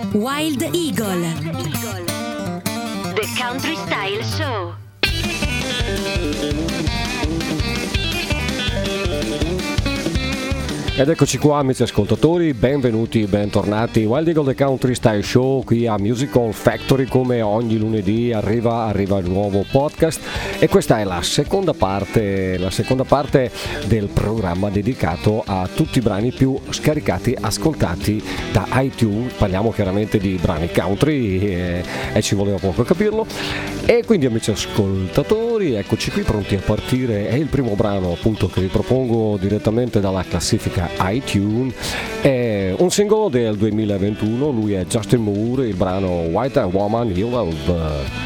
Wild Eagle, The Country Style Show. Ed eccoci qua, amici ascoltatori, benvenuti, bentornati. Wild Eagle The Country Style Show qui a Musical Factory. Come ogni lunedì arriva il nuovo podcast e questa è la seconda parte del programma dedicato a tutti i brani più scaricati, ascoltati da iTunes. Parliamo chiaramente di brani country e ci voleva poco capirlo. E quindi, amici ascoltatori, eccoci qui pronti a partire. È il primo brano appunto che vi propongo direttamente dalla classifica iTunes, è un singolo del 2021, lui è Justin Moore, il brano White Woman You Love.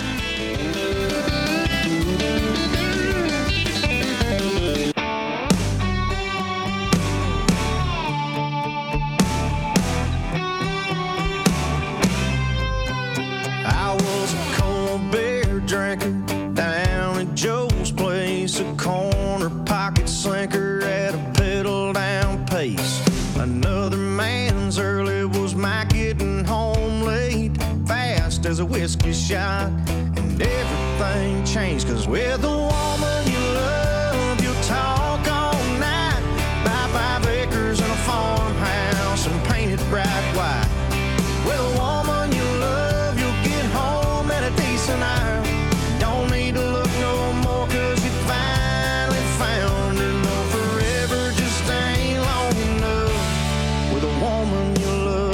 As a whiskey shot, and everything changed, 'cause with the woman you love, you'll talk all night, buy 5 acres and a farmhouse and paint it bright white. With a woman you love, you'll get home at a decent hour, don't need to look no more, 'cause you finally found her. No, forever just ain't long enough with a woman you love.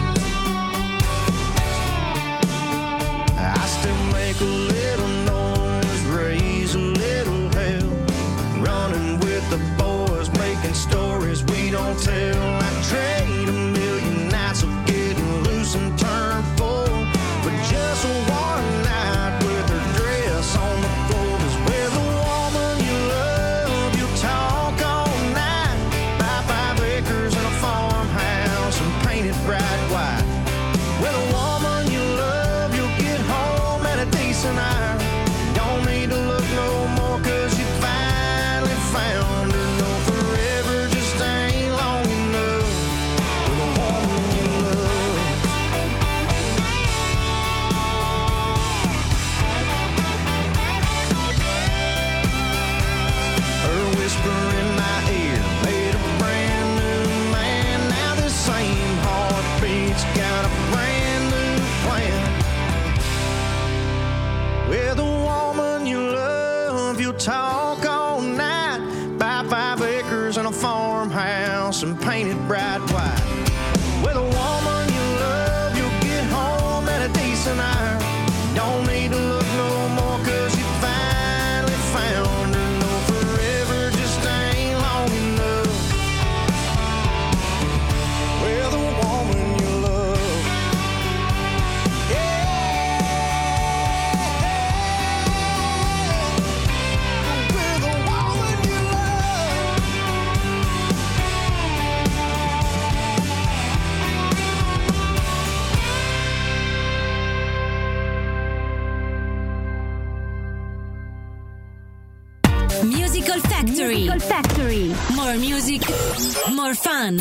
Make a little noise, raise a little hell, running with the boys, making stories we don't tell. I trade a million nights of getting loose and turn full for just one night with her dress on the floor. 'Cause with a woman you love, you'll talk all night, buy 5 acres and a farmhouse and paint it bright white. With a woman you love, you'll get home at a decent hour, don't need to look no more, 'cause you finally found her. No, forever just ain't long enough with a woman you love. Her whisper in my ear made a brand new man. Now the same heartbeat's got a brand new plan. With a woman you love, you'll talk all night, buy 5 acres and a farmhouse and paint it bright white. With a woman you love, you'll get home at a decent hour, don't need to look no more, 'cause you finally found her. No, forever just ain't long enough with a woman you love. Yeah. Musical Factory. Musical Factory. More music, more fun.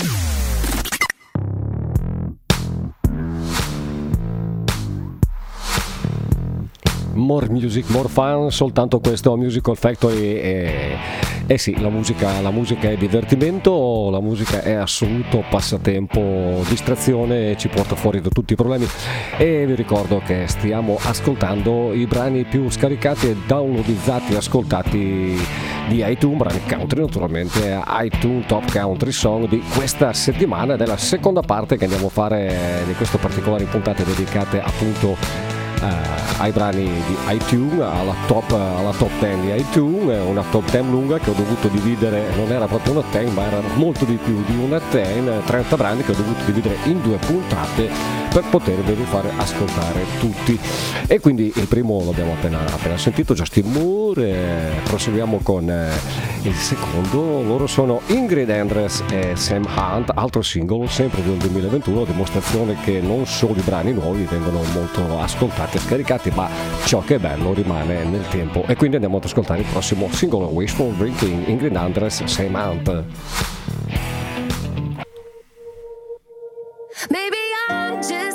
More music, more fun, soltanto questo Musical Factory sì, la musica è divertimento, la musica è assoluto passatempo, distrazione, ci porta fuori da tutti i problemi. E vi ricordo che stiamo ascoltando i brani più scaricati e downloadizzati, ascoltati di iTunes, brani country naturalmente, iTunes Top Country Song di questa settimana, ed è la seconda parte che andiamo a fare di queste particolari puntate dedicate appunto ai brani di iTunes, alla top 10 di iTunes, una top 10 lunga che ho dovuto dividere, non era proprio una 10 ma era molto di più di una 10, 30 brani che ho dovuto dividere in 2 puntate per poterveli fare ascoltare tutti. E quindi il primo l'abbiamo appena sentito, Justin Moore, proseguiamo con il secondo. Loro sono Ingrid Andress e Sam Hunt, altro singolo sempre del 2021, dimostrazione che non solo i brani nuovi vengono molto ascoltati e scaricati, ma ciò che è bello rimane nel tempo. E quindi andiamo ad ascoltare il prossimo singolo, Wishful Drinking, Ingrid Andress, Sam Hunt. Maybe I'm just wishful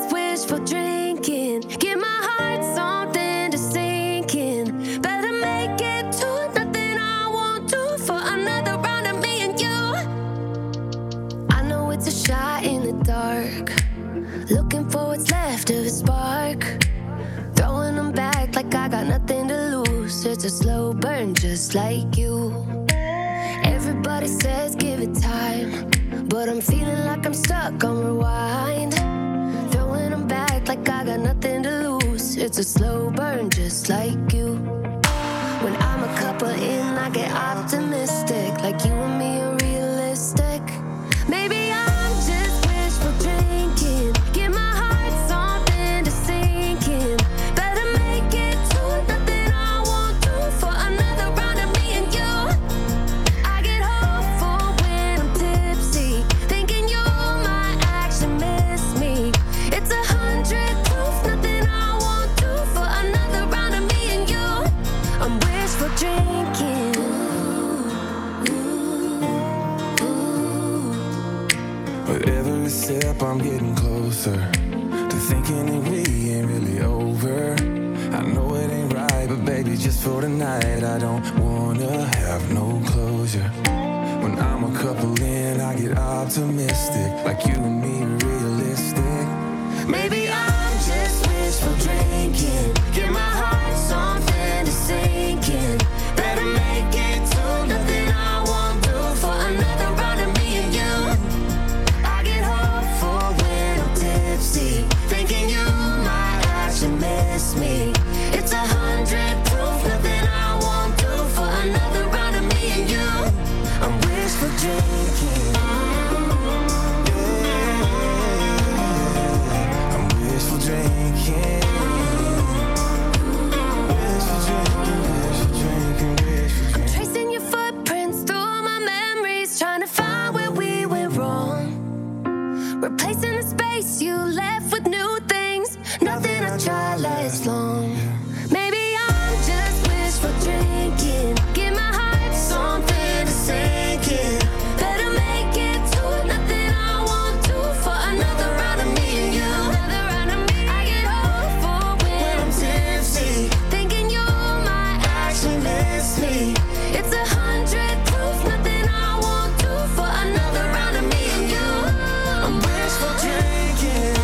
wishful drinking. Give my heart something to sink in. Better make it to nothing I won't do for another round of me and you. I know it's a shot in the dark, looking for what's left of a spark. Throwing them back like I got nothing to lose. It's a slow burn just like you. Everybody says give it time, but I'm feeling like I'm stuck on rewind. Throwing them back like I got nothing to lose. It's a slow burn just like you. When I'm a couple in, I get optimistic, like you and me are realistic. Maybe I'm just wishful drinking. Give my heart something to sink in. Better make it to nothing I won't do for another round of me and you. I get hopeful when I'm tipsy, thinking you might actually miss me. It's 100 proof, nothing I won't do for another round of me and you. I'm wishful drinking. With every sip I'm getting closer to thinking that we ain't really over. I know it ain't right, but baby, just for tonight I don't wanna have no closure. When I'm a couple in, I get optimistic, like you and me are realistic. Maybe I'm just wishful drinking. Give my heart something to sink in. Better make it to nothing I won't do for another round of me and you. I get hopeful when I'm tipsy, thinking you might actually miss me. It's 100 proof, nothing I won't do for another round of me and you. I'm wishful drinking. Yeah. I'm wishful drinking. Wishful drinking, wishful drinking, wishful drinking. Tracing your footprints through my memories, trying to find where we went wrong. Replacing the space you left with new things. Nothing I try lasts long. Maybe I'm just wishful drinking. Give my heart something to sink in. Better make it to nothing I won't do for another round of me and you. Another round of me. I get hopeful when I'm tipsy, thinking you might actually miss me. It's 100 proof, nothing I won't do for another round of me and you. I'm wishful drinking.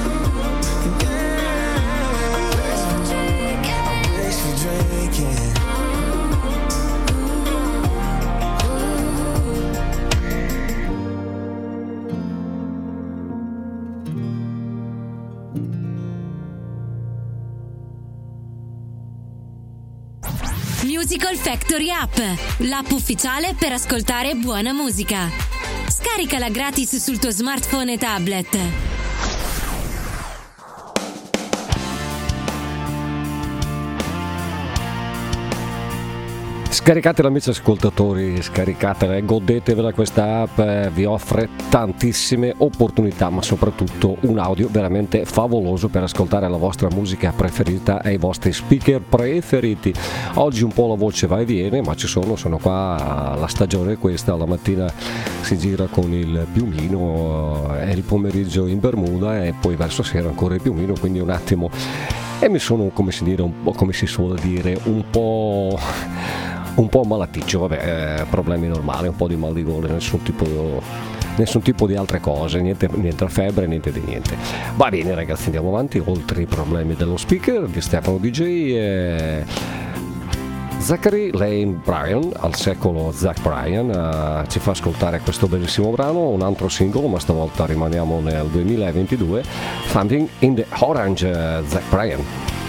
I'm wishful drinking. Wishful drinking. Musical Factory App, l'app ufficiale per ascoltare buona musica. Scaricala gratis sul tuo smartphone e tablet. Scaricatela amici ascoltatori, scaricatela, godetevela questa app, vi offre tantissime opportunità ma soprattutto un audio veramente favoloso per ascoltare la vostra musica preferita e i vostri speaker preferiti. Oggi un po' la voce va e viene ma sono qua, la stagione è questa, la mattina si gira con il piumino e il pomeriggio in Bermuda e poi verso sera ancora il piumino, quindi un attimo e mi sono come si suol dire un po' malaticcio, vabbè, problemi normali, un po' di mal di gola, nessun tipo di altre cose, niente febbre, niente di niente. Va bene ragazzi, andiamo avanti, oltre i problemi dello speaker di Stefano DJ. Zachary Lane Bryan, al secolo Zach Bryan, ci fa ascoltare questo bellissimo brano, un altro singolo, ma stavolta rimaniamo nel 2022, Something in the Orange, Zach Bryan.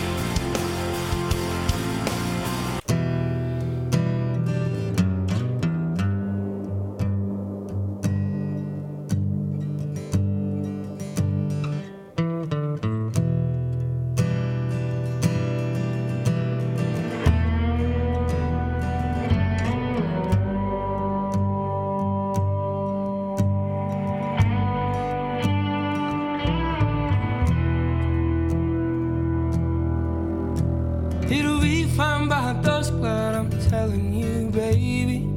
It'll be fine by dusk, but I'm telling you, baby,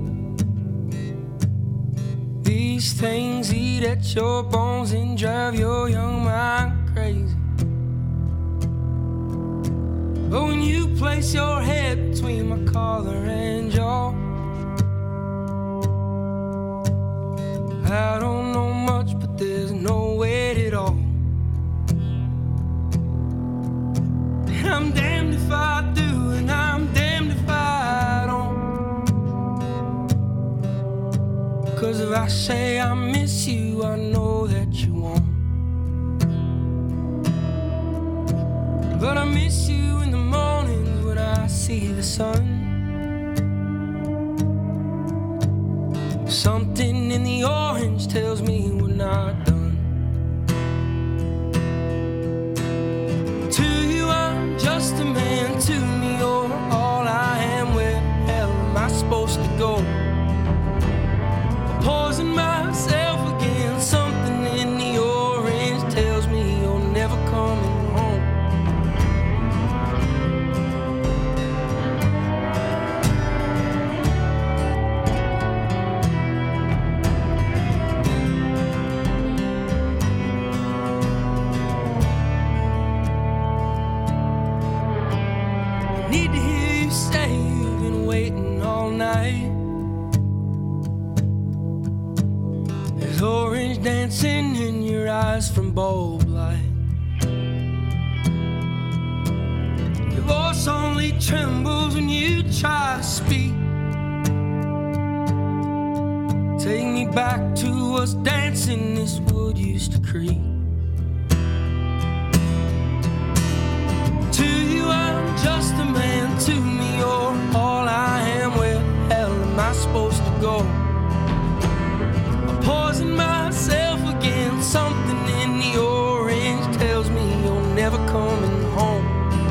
these things eat at your bones and drive your young mind crazy. place your head between my collar and jaw. I don't know much, but there's no weight at all. And I'm damned if I do, and I'm damned if I don't. 'Cause if I say I miss you, I know that you won't. But I miss you in the mornings when I see the sun. Something in the orange tells me we're not done. To you I'm just a man, to me you're all I am. Where the hell am I supposed to go? Poison myself again. Something in the orange tells me you're never coming home. Need to hear you say you've been waiting all night. There's orange dancing in your eyes from bulb light. Your voice only trembles when you try to speak. Take me back to us dancing this wood used to creak. To you I'm just a man, to me you're all I am. Where the hell am I supposed to go? I'm poison myself again. Something in the orange tells me you're never coming home.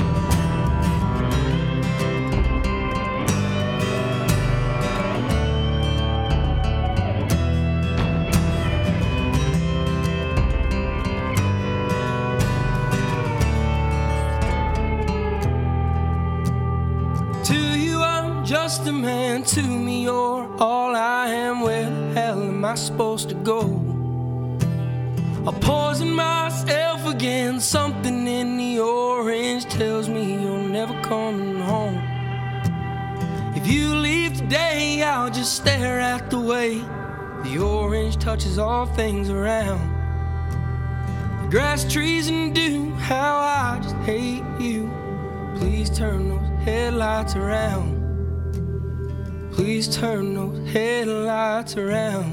Just a man, to me you're all I am. Where the hell am I supposed to go? I'll poison myself again. Something in the orange tells me you're never coming home. If you leave today, I'll just stare at the way the orange touches all things around. The grass, trees, and dew, how I just hate you. Please turn those headlights around. Please turn those headlights around.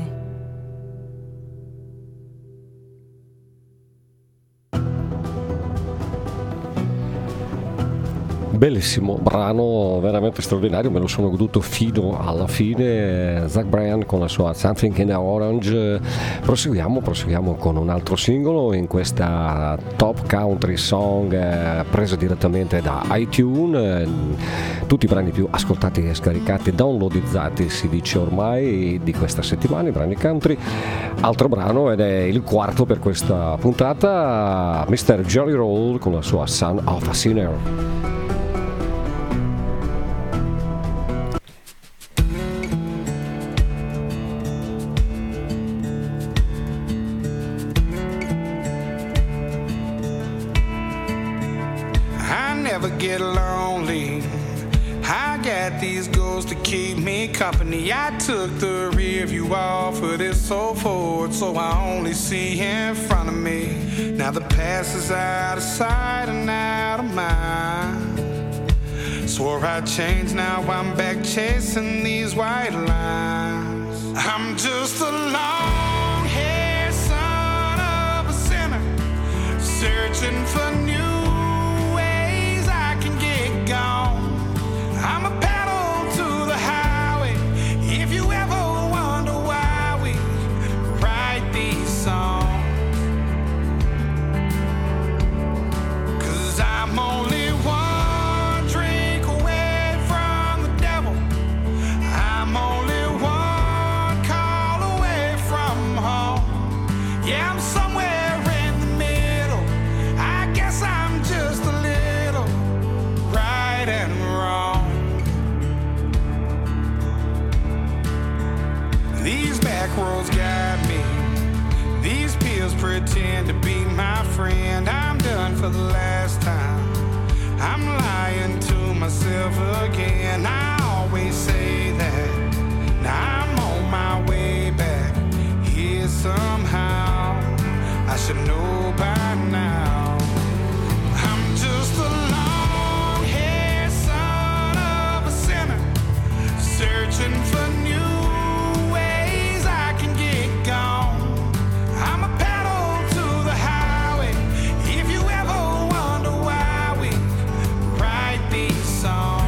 Bellissimo brano, veramente straordinario, me lo sono goduto fino alla fine. Zach Bryan con la sua Something in the Orange. Proseguiamo con un altro singolo in questa Top Country Song presa direttamente da iTunes. Tutti i brani più ascoltati e scaricati, downloadizzati, si dice ormai, di questa settimana, i brani country. Altro brano, ed è il quarto per questa puntata, Mr. Jolly Roll con la sua Son of a Sinner. Get lonely. I got these goals to keep me company. I took the rear view off of this so forward, so I only see in front of me. Now the past is out of sight and out of mind. Swore I'd change, now I'm back chasing these white lines. I'm just a long-haired son of a sinner, searching for new gone. I'm a pedal to the highway. If you ever wonder why we write these songs, 'cause I'm only one drink away from the devil. I'm only one call away from home. Yeah, I'm somewhere in the middle. I guess I'm just a little right and wrong. These back roads guide me. These pills pretend to be my friend. I'm done for the last time. I'm lying to myself again. I always say that. Now I'm on my way back here somehow. I should know by now. I'm just a long-haired son of a sinner, searching for new ways I can get gone. I'm a pedal to the highway. If you ever wonder why we write these songs,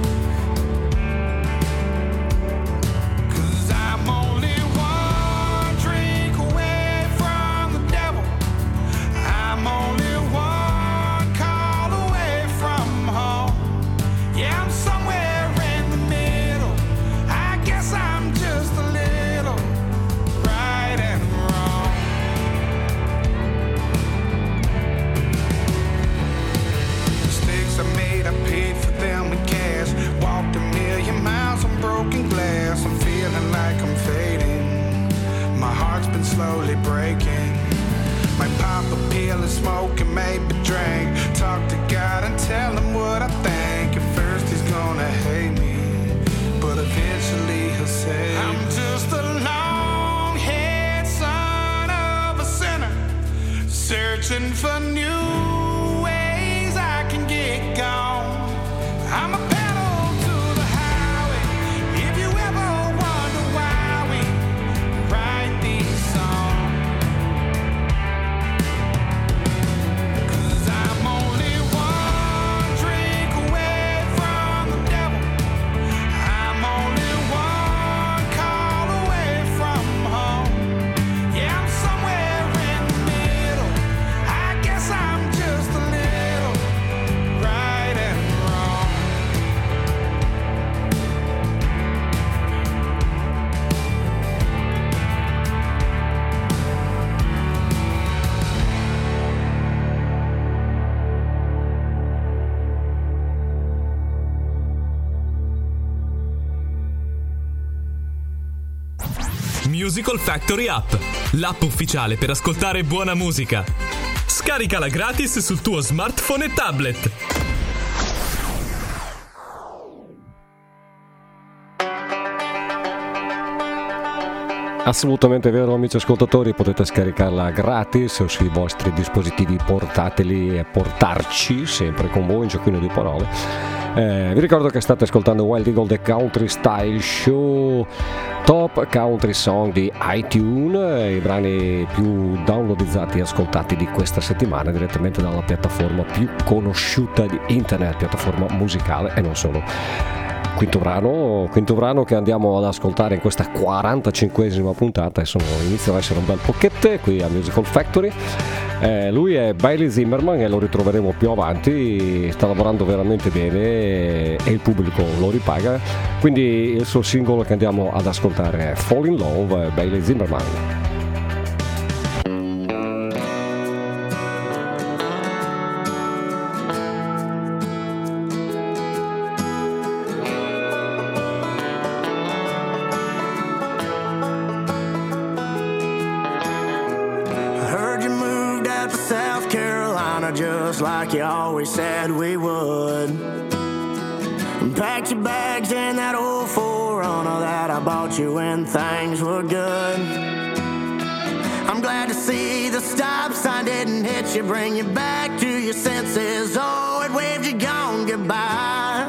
'cause I'm only one drink away from the devil. I'm only one call away from home. Yeah, I'm somewhere in the middle. I guess I'm just a little right and wrong. Mistakes I made, I paid for them with cash. Walked a million miles on broken glass. I'm feeling like I'm fading. My heart's been slowly breaking. Might pop a pill and smoke and maybe drink. Talk to God and tell him what I think. At first he's gonna hate me, but eventually he'll say, I'm just a long-haired son of a sinner, searching for new ways I can get gone. I'm a pedal to the highway. If you ever wonder why we write these songs, 'cause I'm only one drink away from the devil. I'm only one call away from home. Yeah, I'm somewhere in the middle. I guess I'm just a little right and wrong. Musical Factory App, l'app ufficiale per ascoltare buona musica. Scaricala gratis sul tuo smartphone e tablet. Assolutamente vero, amici ascoltatori, potete scaricarla gratis sui vostri dispositivi portatili e portarci sempre con voi, un giochino di parole. Vi ricordo che state ascoltando Wild Eagle The Country Style Show, Top Country Song di iTunes, i brani più downloadizzati e ascoltati di questa settimana direttamente dalla piattaforma più conosciuta di internet, piattaforma musicale e non solo. Quinto brano che andiamo ad ascoltare in questa 45esima puntata, e inizia ad essere un bel pochette qui a Musical Factory. Lui è Bailey Zimmerman e lo ritroveremo più avanti, sta lavorando veramente bene e il pubblico lo ripaga, quindi il suo singolo che andiamo ad ascoltare è Fall in Love, Bailey Zimmerman. Just like you always said we would. Packed your bags in that old 4Runner that I bought you when things were good. I'm glad to see the stop sign didn't hit you, bring you back to your senses. Oh, it waved you gone goodbye.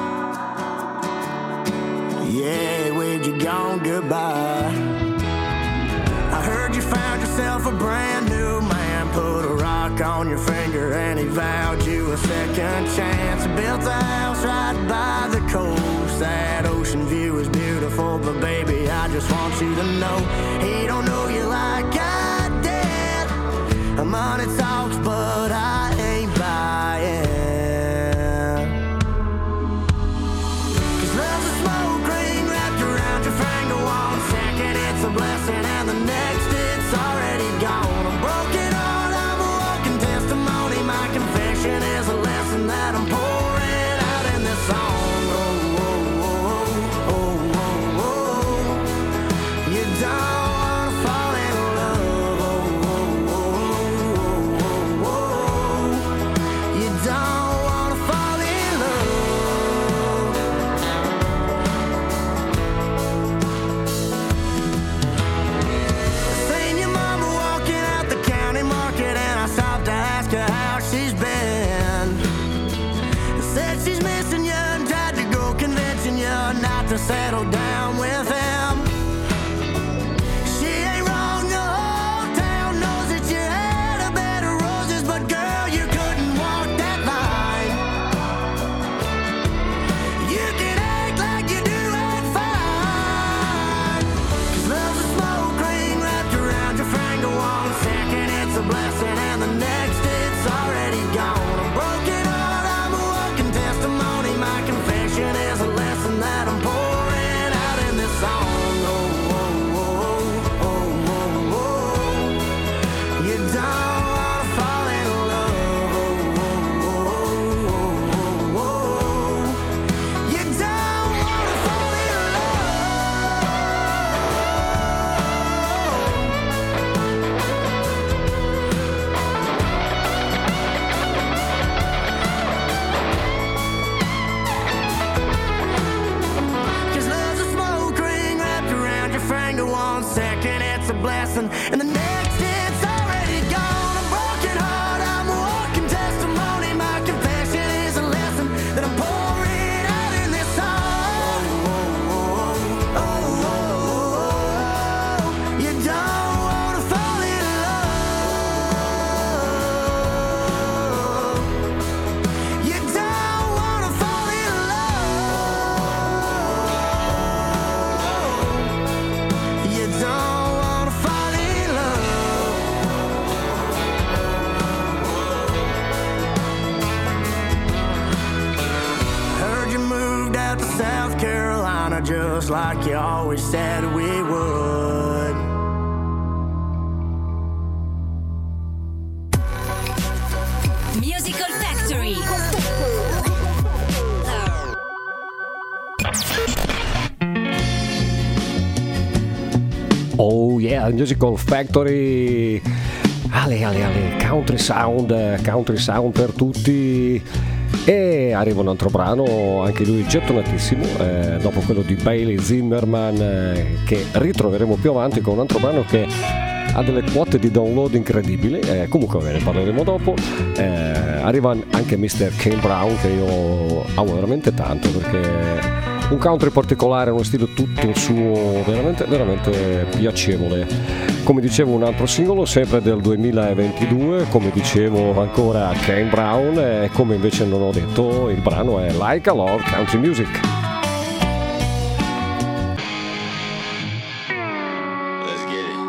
Yeah, it waved you gone goodbye. I heard you found yourself a brand new man, put a rock on your finger and he vowed you a second chance. Built a house right by the coast, that ocean view is beautiful, but baby, I just want you to know he don't know you like I did. Money talks, but I ain't buying. 'Cause love's a smoke ring wrapped around your finger. One second it's a blessing and the next it's already gone. I'm broken heart, I'm a walking testimony. My confession is a lesson that I'm pouring out in this song. Oh, oh, oh, oh, oh, oh. You don't wanna fall in love. Oh, oh, oh, oh, oh, oh. lesson, and the next it's already gone. A broken heart, I'm a walking testimony. My confession is a lesson that I'm pouring out in this song. Oh, oh, oh, oh, oh. You don't wanna fall in love. You don't wanna fall in love. You don't wanna fall in love. Heard you moved out to South Carolina just like you always said we would. Musical Factory. Oh yeah, Musical Factory. Ale, country sound per tutti. E arriva un altro brano, anche lui gettonatissimo, dopo quello di Bailey Zimmerman, che ritroveremo più avanti con un altro brano che ha delle quote di download incredibili. Comunque ne parleremo dopo. Arriva anche Mr. Kane Brown, che io amo veramente tanto, perché un country particolare, uno stile tutto suo, veramente, veramente piacevole. Come dicevo, un altro singolo sempre del 2022, come dicevo ancora Kane Brown, e come invece non ho detto, il brano è Like a Love Country Music. Let's get it.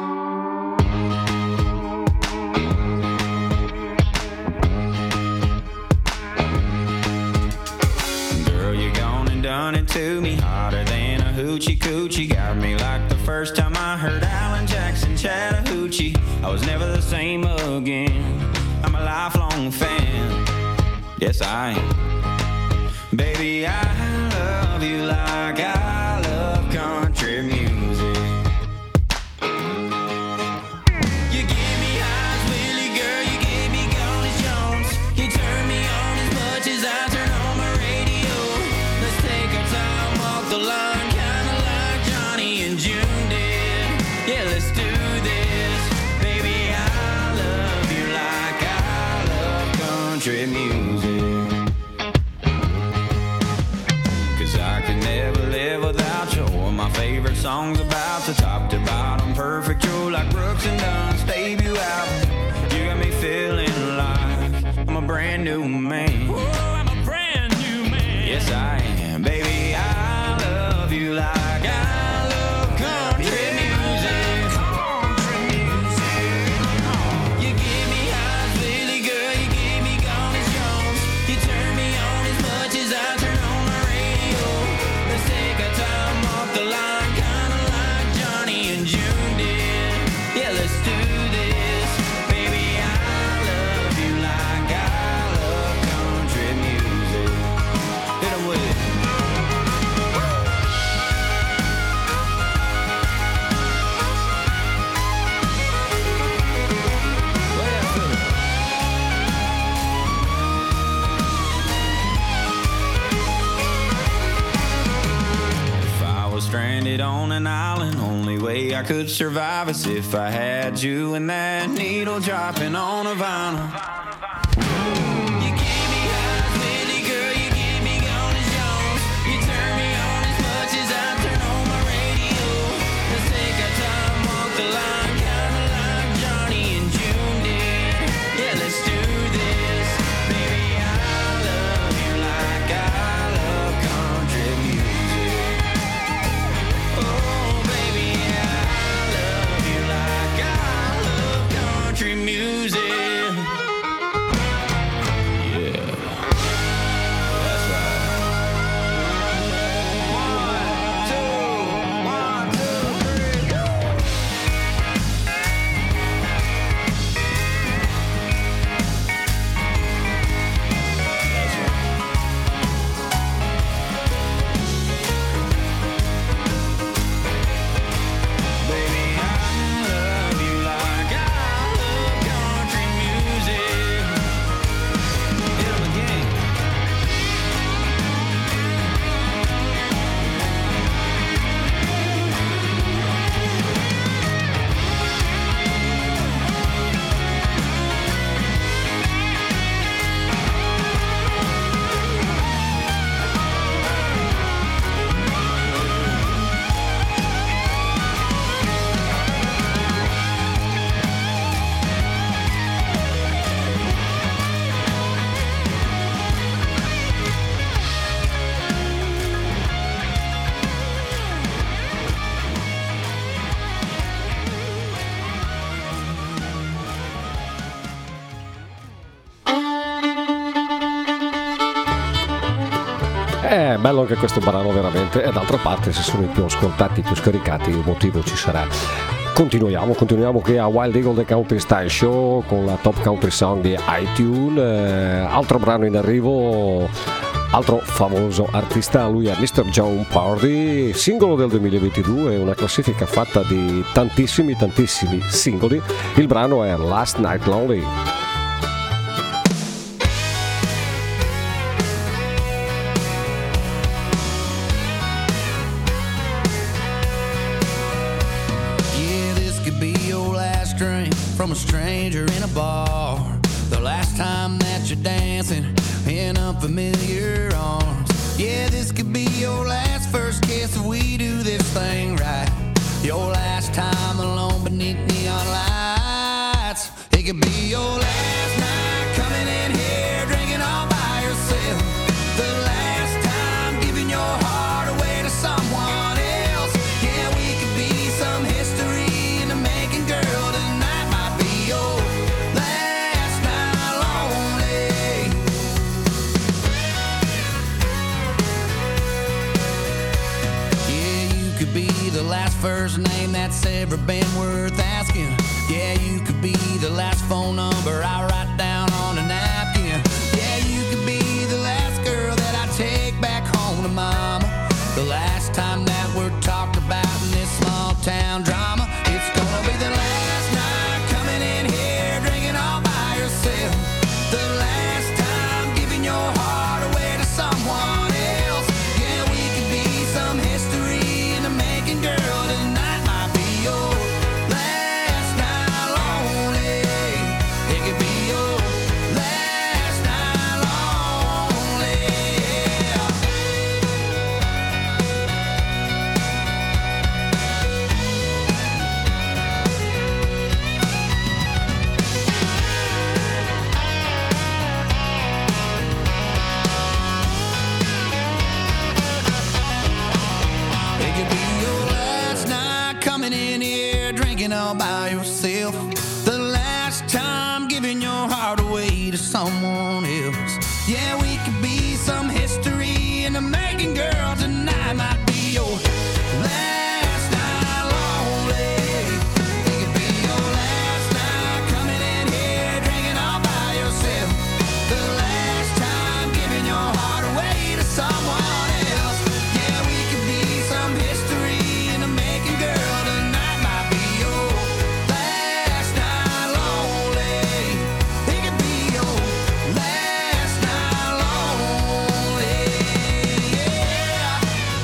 Girl, you gone and done it to me, hotter than a hoochie coochie. Got me like the first time I heard Alan Jackson Chattahoochee. I was never the same again. I'm a lifelong fan. Yes, I am. Baby, I love you like I love country music. You give me highs, Willie, girl, you gave me Golly Jones. You turn me on as much as I turn on my radio. Let's take our time, walk the line, kinda like Johnny and June did. Yeah, let's do this. Baby, I love you like I love country music. I could never live without you. All my favorite songs about the top to bottom, perfect. You're like Brooks and Dunn's debut album. You got me feeling like I'm a brand new man. Oh, I'm a brand new man. Yes, I am. Baby, I love you like I love country music. Country music. You give me highs, Willie, girl, you gave me Golly Jones. You turn me on as much as I turn on my radio. Let's take our time off the line, kinda like Johnny and June did. Yeah, let's do this. Baby, I love you like I love country music. Hit 'em with it. If I was stranded on an island, only way I could survive is if I had you and that needle dropping on a vinyl. You gave me highs, Willie, girl, you gave me Golly Jones. You turn me on as much as I turn on my radio. Let's take our time, walk the line, kinda like Johnny and June did. Yeah, let's do this. Baby, I love you like I love country music. Oh, baby, I love you like I love country music. È bello anche questo brano veramente, e d'altra parte se sono i più ascoltati, i più scaricati, un motivo ci sarà. Continuiamo qui a Wild Eagle The Country Style Show con la Top Country Song di iTunes. Altro brano in arrivo, altro famoso artista, lui è Mr. John Pardy, singolo del 2022, una classifica fatta di tantissimi singoli. Il brano è Last Night Lonely. From a stranger in a bar, the last time that you're dancing in unfamiliar arms. Yeah, this could be your last first kiss if we do this thing right. Your last time alone beneath neon lights. It could be your last night coming in here drinking all by yourself. The last time giving your heart away to someone else. Yeah, we could be some history in the making, girl. Last first name that's ever been worth asking. Yeah, you could be the last phone number I write down on a napkin. Yeah, you could be the last girl that I take back home to mama. The last time that we're talked about in this small town drama. It's gonna be the last night coming in here drinking all by yourself. The last time giving your heart away to someone else. Yeah, we could be some history in the making, girl. Tonight might be your last night lonely. It could be your last night lonely. It could be your last night coming in here drinking all by yourself. The last time giving your heart away to someone else. Yeah, we could be some history in the making, girl. Tonight might be your last night lonely. It could be your last night coming in here drinking all by yourself. The last time giving your heart away to someone else. Yeah, we could be some history in the making, girl. Tonight might be your last night lonely. It could be your last night lonely. Yeah.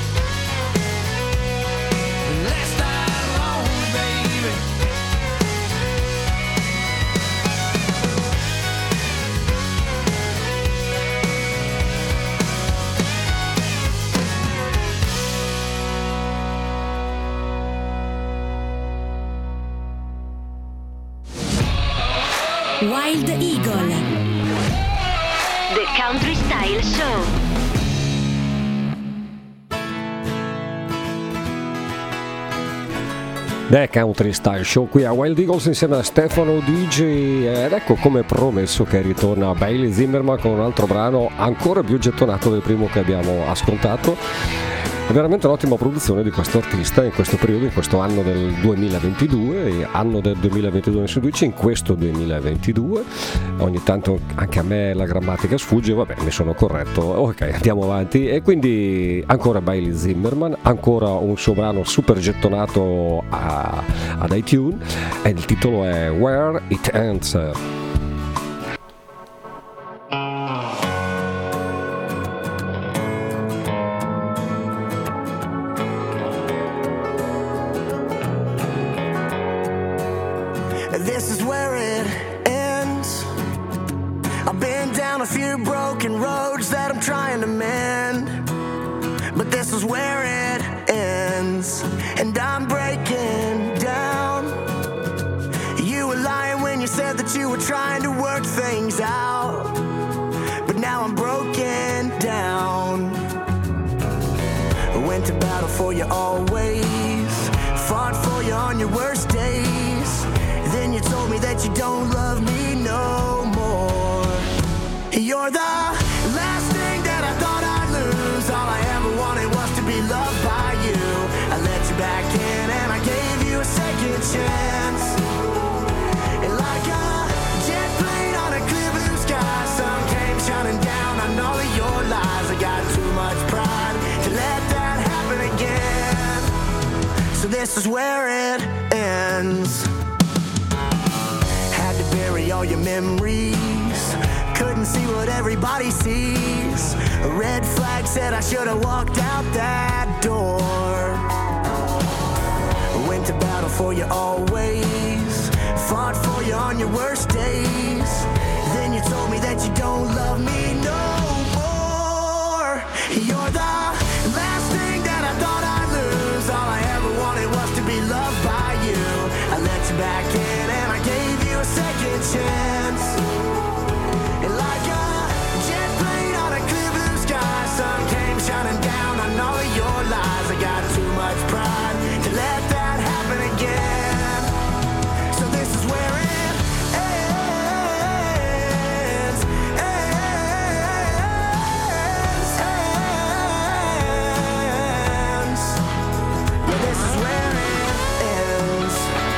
Last night lonely, baby. Wild Eagle The Country Style Show. The Country Style Show qui a Wild Eagles insieme a Stefano DJ, ed ecco come promesso che ritorna Bailey Zimmerman con un altro brano ancora più gettonato del primo che abbiamo ascoltato. È veramente un'ottima produzione di questo artista in questo periodo, in questo anno del 2022, anno del 2022 si dice, in questo 2022. Ogni tanto anche a me la grammatica sfugge, vabbè, mi sono corretto, ok, andiamo avanti. E quindi ancora Bailey Zimmerman, ancora un suo brano super gettonato ad iTunes, e il titolo è Where It Ends. This is where it ends. I've been down a few broken roads that I'm trying to mend, but this is where it ends, and I'm breaking down. You were lying when you said that you were trying to work things out, but now I'm broken down. I went to battle for you always, fought for you on your worst days. Then you told me that you don't love me no more. You're the last thing that I thought I'd lose. All this is where it ends. Had to bury all your memories, couldn't see what everybody sees. A red flag said I should have walked out that door. Went to battle for you always, fought for you on your worst days. Then you told me that you don't love me no more. You're the last thing that I thought I'd lose. All I ever wanted was to be loved by you. I let you back in and I gave you a second chance. And like a jet plane on a clear blue sky, sun came shining down on all of your lies. I got too much pride to let that happen again. So this is where it ends. Yeah, this is where it ends.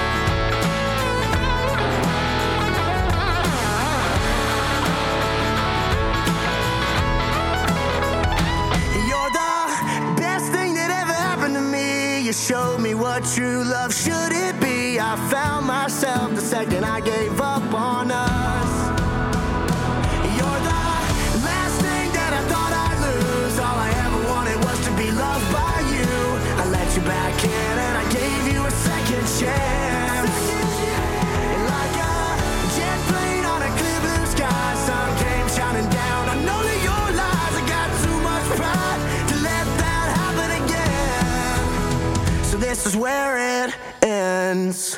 You're the best thing that ever happened to me. You showed me what true love should it be. I found myself the second I gave up on us. You're the last thing that I thought I'd lose. All I ever wanted was to be loved by you. I let you back in and I gave you a second chance. And like a jet plane on a clear blue sky, sun came shining down on all of your lies. I got too much pride to let that happen again. So this is where it ends.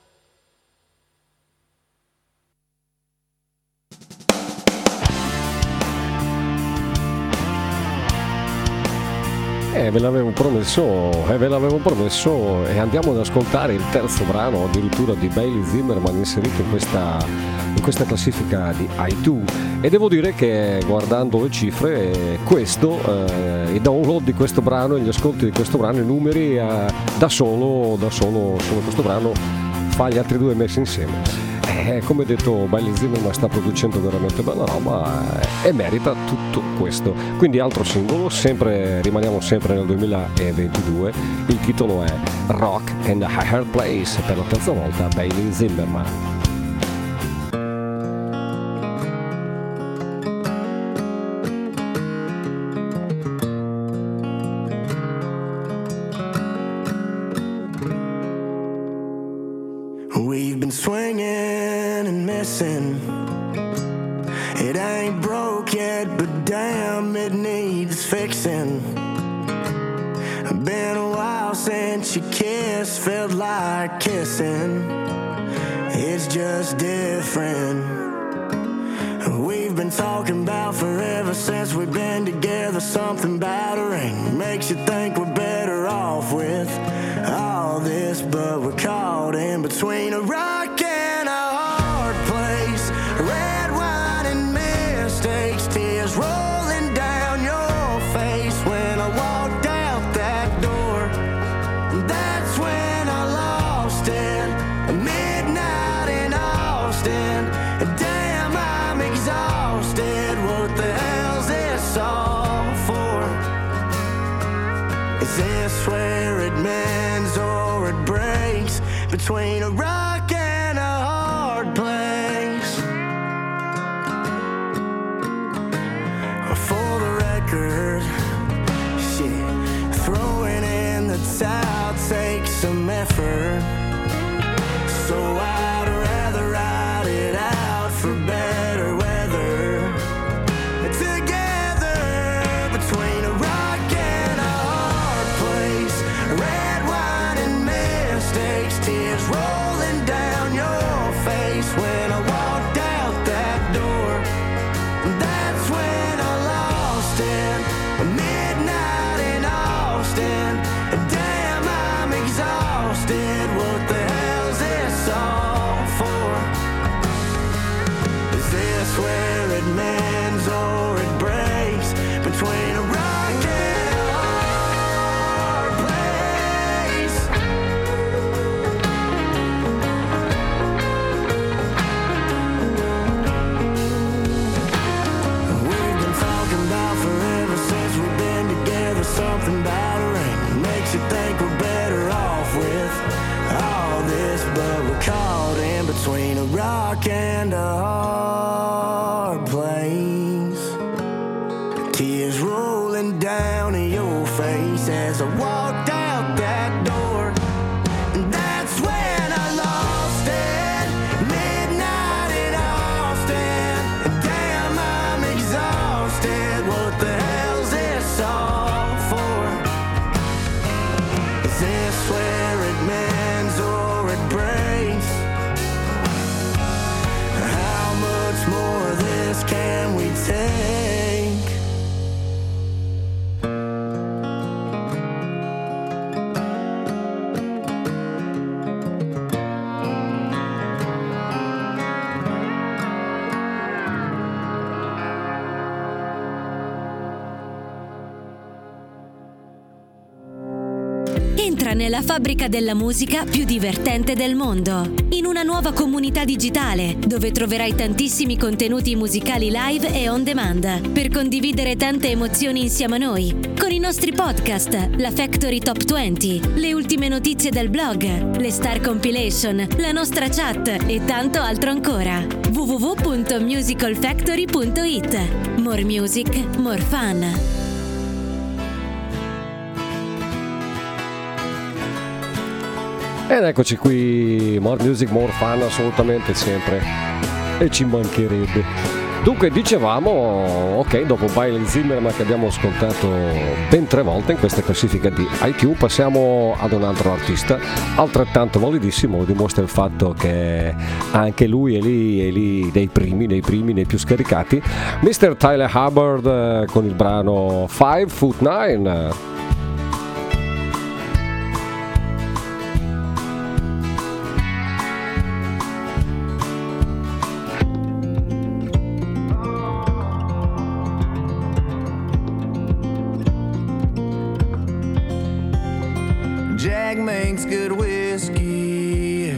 Ve l'avevo promesso e andiamo ad ascoltare il terzo brano addirittura di Bailey Zimmerman inserito in questa classifica di iTunes. E devo dire che guardando le cifre i download di questo brano e gli ascolti di questo brano, i numeri da solo questo brano fa gli altri due messi insieme. Come detto, Bailey Zimmerman sta producendo veramente bella roba e merita tutto questo. Quindi altro singolo, rimaniamo sempre nel 2022, il titolo è Rock and a Hard Place, per la terza volta Bailey Zimmerman. We've been swinging and missing. It ain't broke yet, but damn, it needs fixing. Been a while since you kissed, felt like kissing. It's just different. We've been talking about forever since we've been together. Something about a ring makes you think we're better off with all this, but we're caught in between a rock and a hard place. Red wine and mistakes, tears rolling down your face when I walked out that door. That's when I lost it. Midnight in Austin. Damn, I'm exhausted. What the hell's this all for? Is this where it mends or it breaks? Between a rock and a hard place. For the record, shit, throwing in the towel takes some effort. So I'd rather ride it out for better weather. Together, between a rock and a hard place. Red wine and mistakes, tears rolling down your face when I walked out that door. That's when I lost it. Midnight in Austin. Damn, I'm exhausted. What the hell's this all for? Is this where it mends or it breaks? Between a rock and a hard place. We've been talking about forever since we've been together. Something about a ring makes you think we're better off with place. Tears rolling down in your face as I walked out that door. And that's when I lost it. Midnight in Austin. Damn, I'm exhausted. What the hell's this all for? Is this where it mends or it breaks? How much more of this can we take? Entra nella fabbrica della musica più divertente del mondo, in una nuova comunità digitale dove troverai tantissimi contenuti musicali live e on demand per condividere tante emozioni insieme a noi, con i nostri podcast, la Factory Top 20, le ultime notizie del blog, le Star Compilation, la nostra chat e tanto altro ancora. www.musicalfactory.it. More music, more fun. Ed eccoci qui, more music, more fun, assolutamente sempre, e ci mancherebbe. Dunque dicevamo, ok, dopo Bailey Zimmerman che abbiamo ascoltato ben 3 volte in questa classifica di iTunes, passiamo ad un altro artista altrettanto validissimo. Lo dimostra il fatto che anche lui è lì nei primi, più scaricati, Mr. Tyler Hubbard con il brano 5'9". Jack makes good whiskey.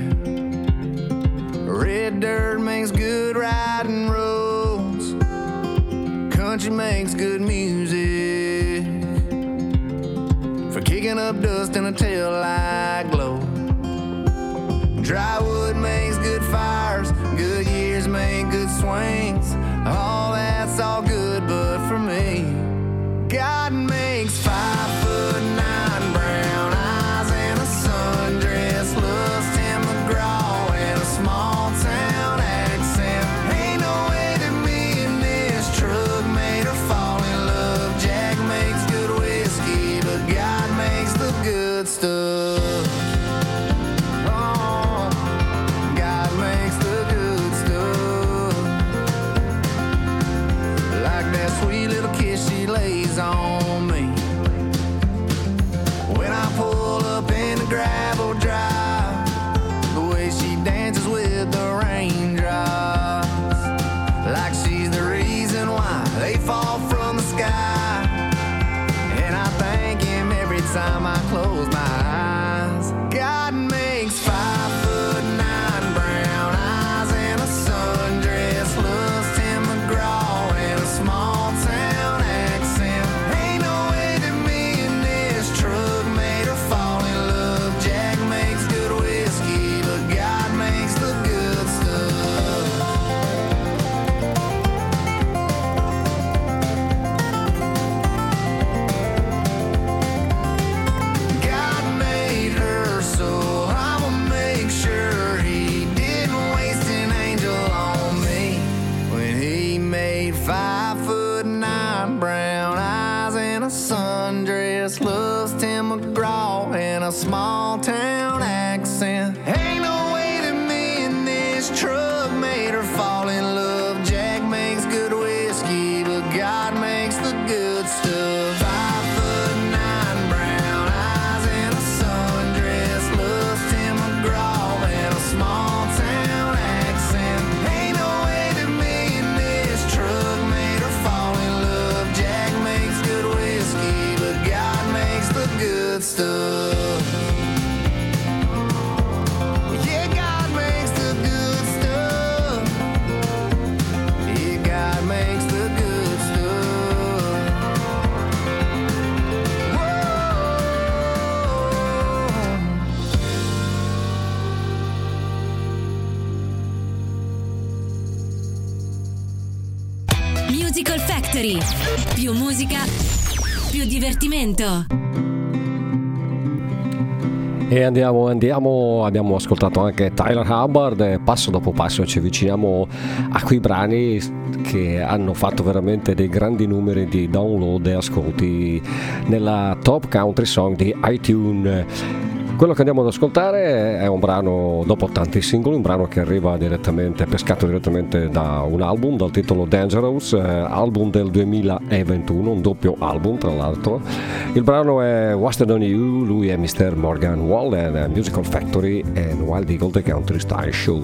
Red dirt makes good riding roads. Country makes good music for kicking up dust in a taillight glow. Dry wood makes good fires. Good years make good swings. All that's all good, but for me, God makes 5'9" brown eyes and a sundress, loves Tim McGraw and a small town accent. Ain't no way that me and this truck made her fall in love. Jack makes good whiskey, but God makes the good stuff. Oh, God makes the good stuff. Like that sweet little kiss she lays on me when I pull up in the gravel drive, the way she dances with the raindrops, like she's the reason why they fall from the sky. And I thank him every time I close my eyes. God makes 5'9" brown eyes and a sundress, loves Tim McGraw and a small town accent. Ain't no way that me and this truck made her fall in love. Jack makes good whiskey, but God makes the good stuff. God made her, so I'ma make sure he didn't waste an angel on me when he made 5'9" brown eyes and a sundress, loves Tim McGraw and a small town accent. Ain't no way that me and this truck made her fall in love. Jack makes good whiskey, but God makes the good stuff. 5'9" brown eyes and a sundress, loves Tim McGraw and a small town accent. Ain't no way that me and this truck made her fall in love. Jack makes good whiskey, but God makes the good stuff. Musical Factory. Più musica, più divertimento. E andiamo, abbiamo ascoltato anche Tyler Hubbard e passo dopo passo ci avviciniamo a quei brani che hanno fatto veramente dei grandi numeri di download e ascolti nella Top Country Song di iTunes. Quello che andiamo ad ascoltare è un brano, dopo tanti singoli, un brano che arriva direttamente, pescato direttamente da un album dal titolo Dangerous, album del 2021, un doppio album tra l'altro. Il brano è Wasted on You, lui è Mr. Morgan Wallen, Musical Factory and Wild Eagle The Country Style Show.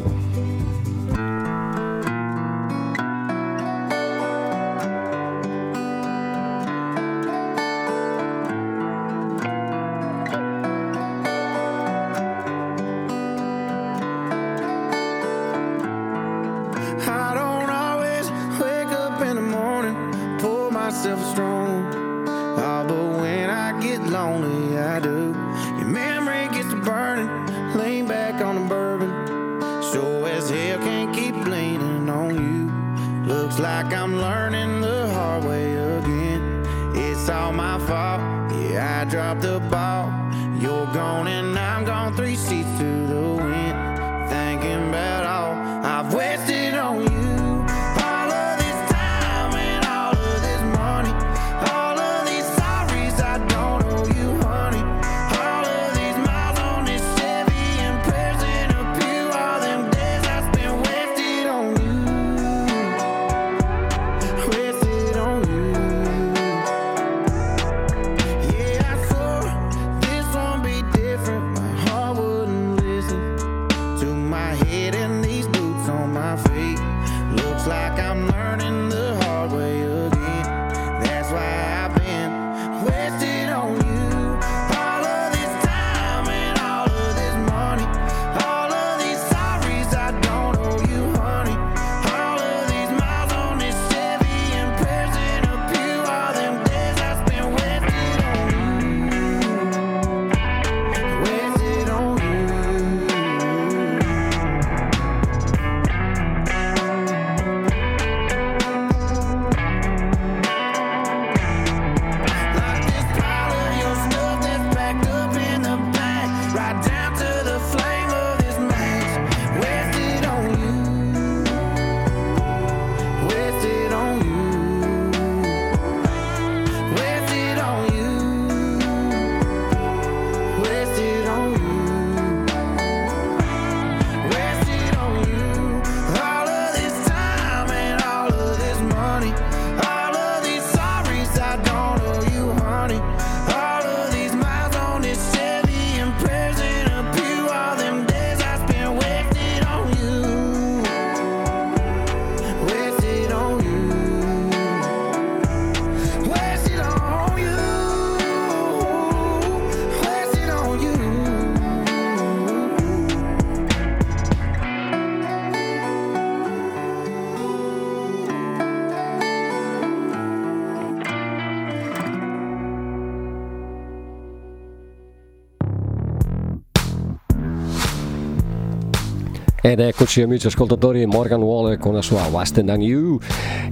Ed eccoci amici ascoltatori, Morgan Wallen con la sua Wasted on You,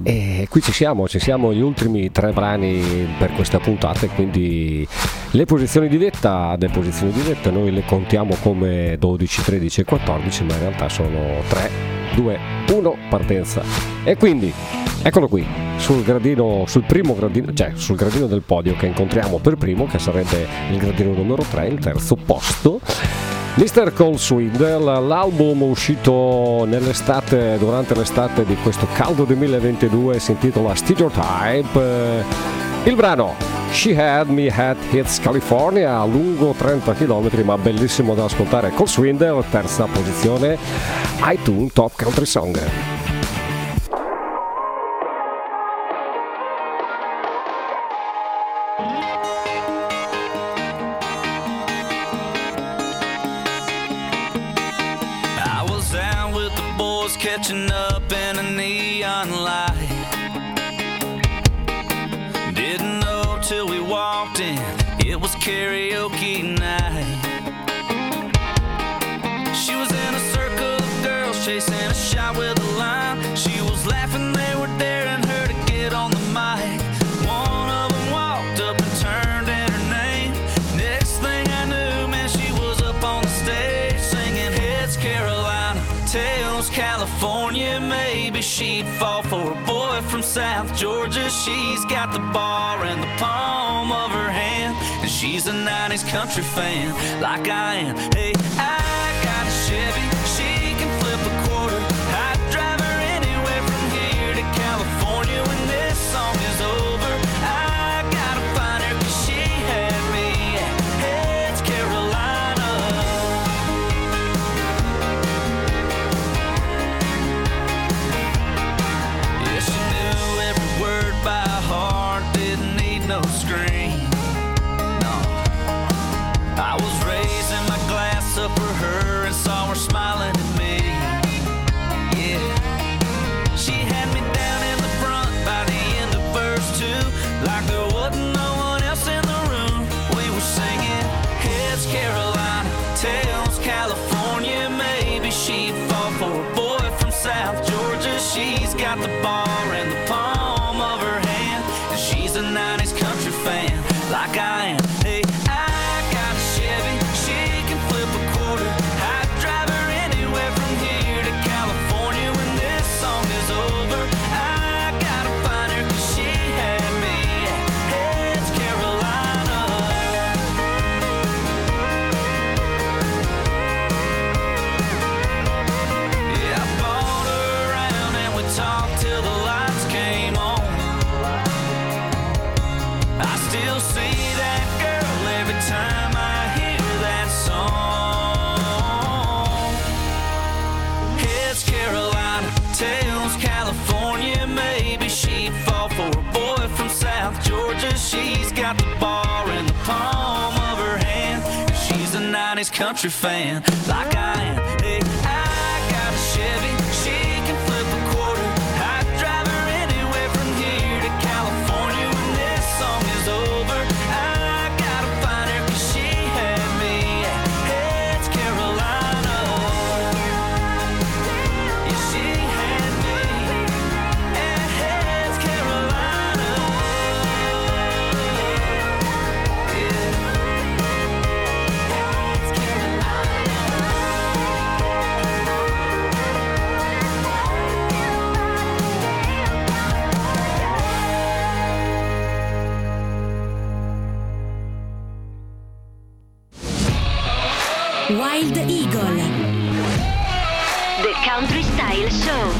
e qui ci siamo gli ultimi 3 brani per questa puntata, e quindi le posizioni di vetta noi le contiamo come 12, 13 e 14, ma in realtà sono 3, 2, 1 partenza. E quindi eccolo qui sul gradino del podio che incontriamo per primo, che sarebbe il gradino numero 3, il terzo posto, Mr. Cole Swindle, l'album uscito durante l'estate di questo caldo 2022, si intitola Stereotype. Il brano She Had Me at Hits California, lungo 30 km ma bellissimo da ascoltare. Cole Swindle, terza posizione, iTunes Top Country Song. Catching up in a neon light. Didn't know till we walked in, it was karaoke night. She was in a circle of girls chasing a shot with a line. She was laughing, they were daring her to get South Georgia. She's got the bar in the palm of her hand, and she's a 90s country fan like I am. Hey, I got a Chevy, she can flip a quarter. I'd drive her anywhere from here to California when this song is over. I gotta find her 'cause she had me at Heads, Carolina. Yeah, she knew every word by heart, didn't need no screen. No, I was raising my glass up for her and saw her smiling at me. Yeah, she had me down in the front by the end of verse 2, like there wasn't no one else in the room. We were singing Heads, Carolina, Tails, California. Maybe she'd fall for a boy from South Georgia. She's got the bar in the palm of her hand, and she's a 90s country fan like I am. Hey, I got a Chevy, she can flip a quarter. I'd drive her anywhere from here to California when this song is over. I gotta find her 'cause she had me at Heads, Carolina. Yeah, I bought her around and we talked till the lights came on. I still see that girl every time I hear that song. Heads, Carolina, Tails, California. Maybe she'd fall for a boy from South Georgia. She's got the bar in the palm of her hand. She's a 90s country fan like I am. Hey, I got a Chevy, she can flip a quarter. I'd drive her anywhere from here to California when this song is over. I gotta find her 'cause she had me at Heads, Carolina. Yeah, she had me at Heads, Carolina. Yeah. Heads, Wild Eagle, The Country Style Show.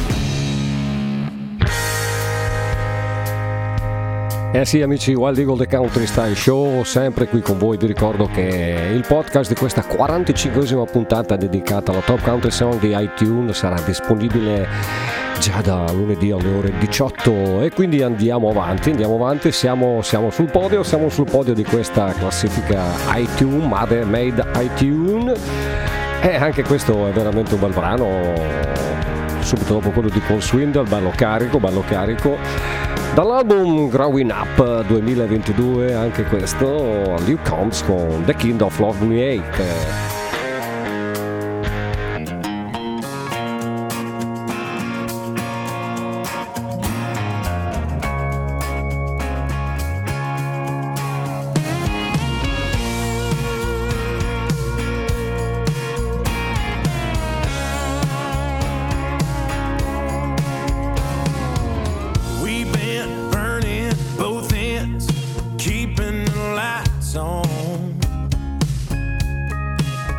Eh sì amici, Wild Eagle The Country Style Show, sempre qui con voi. Vi ricordo che il podcast di questa 45esima puntata dedicata alla Top Country Song di iTunes sarà disponibile già da lunedì alle ore 18 e quindi andiamo avanti, siamo sul podio di questa classifica iTunes, Made iTunes, e anche questo è veramente un bel brano, subito dopo quello di Paul Swindle, bello carico. Dall'album Growing Up 2022, anche questo, Luke Combs con The Kind of Love Me Hate. We've been burning both ends, keeping the lights on.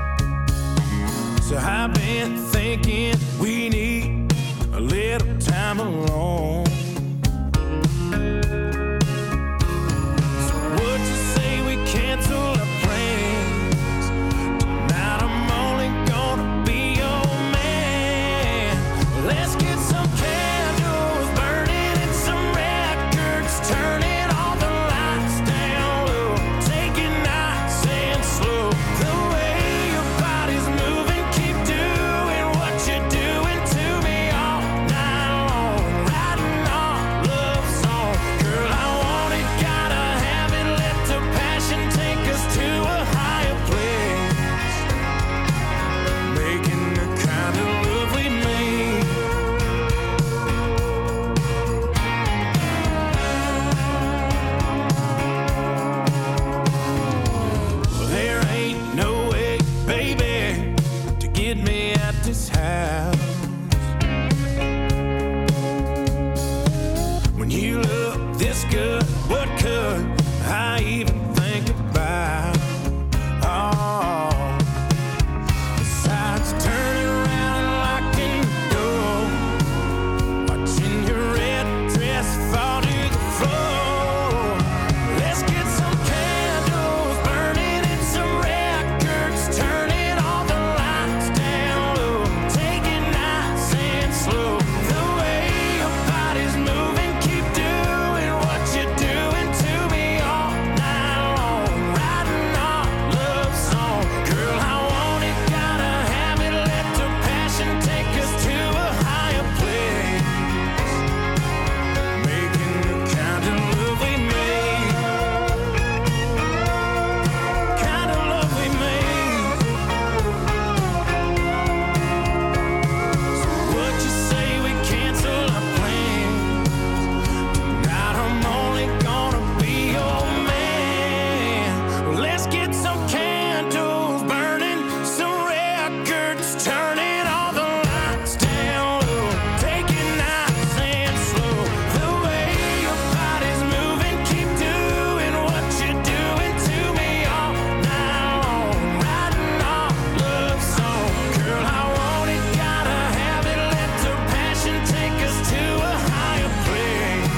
When you look this good, what could I even think about? Oh, besides turning around and locking the door, watching your red dress fall to the floor. Let's get some candles burning and some records, turning all the lights down low, take it nice and slow. The way your body's moving, keep doing what you're doing to me all night long, writing our love song. Girl, I want it, gotta have it, let the passion take us to a higher place, making the kind of love we made, kind of love we made. So what you say we cancel our plans? Tonight I'm only gonna be your man. Well, let's get some candles burning, some records turning, all the lights down low, take it nice and slow. The way your body's moving, keep doing what you're doing to me all night long, writing our love song. Girl, I want it, gotta have it, let the passion take us to a higher place.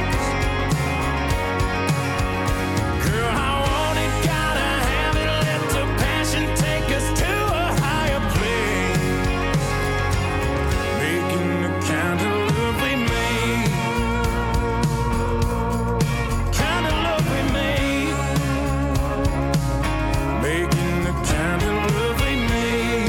Girl, I want it, gotta have it, let the passion take us to a higher place, making the kind of love we made, kind of love we made, making the kind of love we made.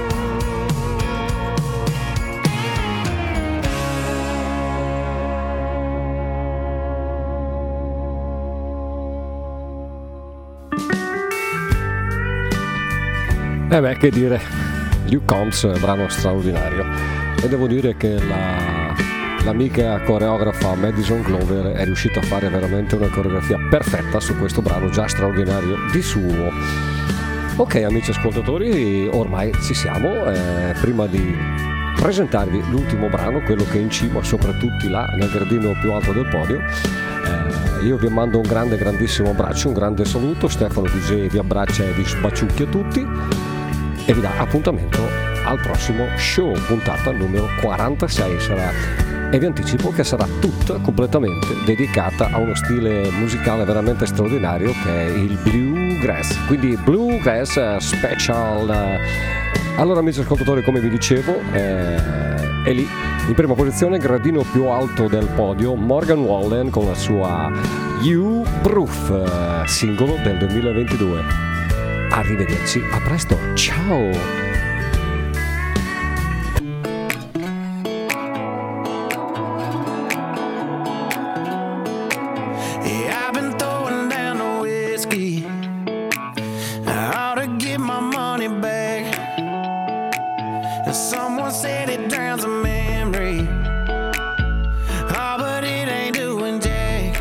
Beh, che dire, Luke Combs, brano straordinario, e devo dire che l'amica coreografa Madison Glover è riuscita a fare veramente una coreografia perfetta su questo brano già straordinario di suo. Ok, amici ascoltatori, ormai ci siamo. Prima di presentarvi l'ultimo brano, quello che è in cima sopra tutti là nel gradino più alto del podio, io vi mando un grandissimo abbraccio, un grande saluto. Stefano DJ vi abbraccia e vi sbaciucchia tutti e vi dà appuntamento al prossimo show, puntata numero 46 sarà, e vi anticipo che sarà tutta completamente dedicata a uno stile musicale veramente straordinario che è il bluegrass, quindi bluegrass special. Allora, amici ascoltatori, come vi dicevo, è lì in prima posizione, gradino più alto del podio, Morgan Wallen con la sua You Proof, singolo del 2022. Arrivederci, a presto, ciao! Yeah, I've been throwing down the whiskey. I ought to get my money back. And someone said it drowns a memory. Oh, but it ain't doing jack.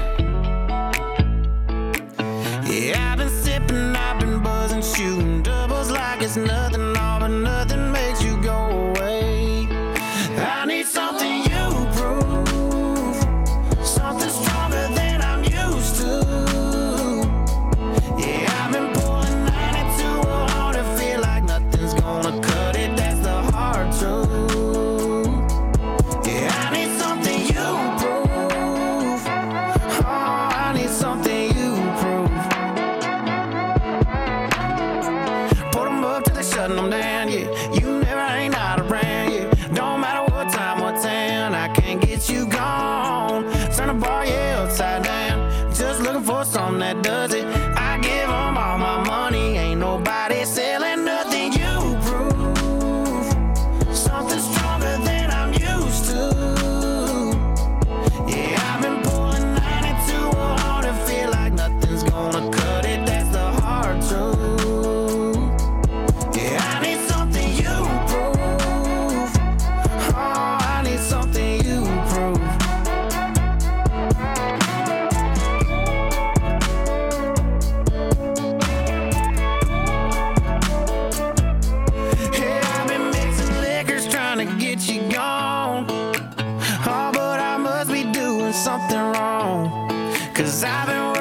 Yeah, I've been sipping, I've been buzzing, shooting doubles like it's nothing, all but nothing makes you go away. I need something you prove, something stronger than I'm used to. Yeah, I've been pulling 92 hard and feel like nothing's gonna cut it, that's the hard truth. Yeah, I need something you prove. Oh, I need something you prove. Put 'em up till they shutting 'em down, yeah. You never ain't out around, yeah. Don't matter what time, what town, I can't get you gone. Turn the bar, yeah, upside down. Just looking for something that does it. I give 'em all my money, ain't nobody selling nothing. You prove something stronger than I'm used to. Yeah, I've been pulling 92 hard and feel like nothing's gonna cut it, that's the hard truth. Yeah, I need something you prove. Oh, I need something you prove. something wrong, 'cause I've been